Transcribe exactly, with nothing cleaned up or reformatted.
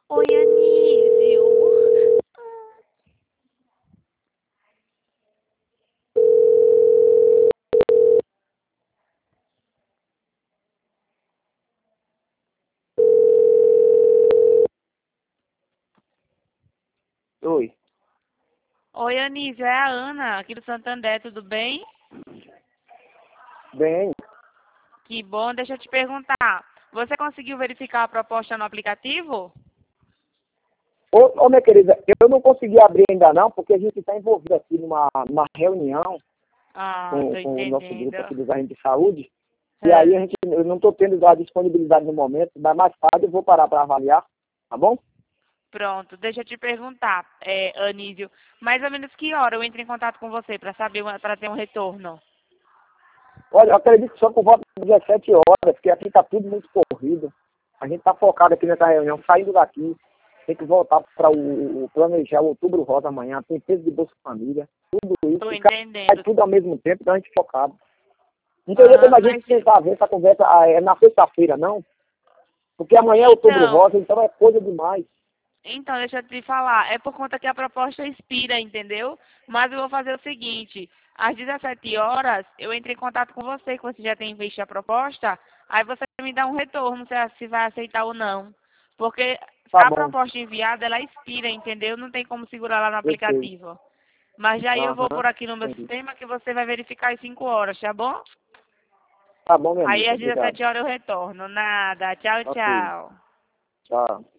Oi, Anísio. Oi. Oi, Anísio, é a Ana, aqui do Santander, tudo bem? Bem. Que bom, deixa eu te perguntar. Você conseguiu verificar a proposta no aplicativo? Ô, ô, minha querida, eu não consegui abrir ainda não, porque a gente está envolvido aqui numa, numa reunião Ah, com, tô com o nosso entendendo. grupo aqui dos agentes de saúde, e aí É, a gente, eu não estou tendo a disponibilidade no momento, mas mais tarde eu vou parar para avaliar, tá bom? pronto, deixa eu te perguntar, é, Anísio, mais ou menos que hora eu entro em contato com você para saber, para ter um retorno? Olha, eu acredito que só por volta das dezessete horas, porque aqui está tudo muito corrido. A gente está focado aqui nessa reunião, saindo daqui, tem que voltar para o, o planejar o Outubro Rosa amanhã, tem peso de Bolsa Família, tudo isso, Tô e cai entendendo. tudo ao mesmo tempo, então a gente focado. Não teria Aham, como a gente mas tentar ver essa conversa ah, é na sexta-feira, não? Porque amanhã é Outubro então, Rosa, então é coisa demais. Então, deixa eu te falar, é por conta que a proposta expira, entendeu? Mas eu vou fazer o seguinte, às dezessete horas eu entro em contato com você, que você já tem visto a proposta, aí você me dá um retorno se, se vai aceitar ou não. Porque Tá a bom, proposta enviada, ela expira, entendeu? Não tem como segurar lá no eu sei. aplicativo. Mas já eu vou Aham, por aqui no meu entendi. sistema que você vai verificar às cinco horas, tá bom? Tá bom, minha Aí amiga, às obrigado. dezessete horas eu retorno. Nada. Tchau, Ok, tchau. tchau.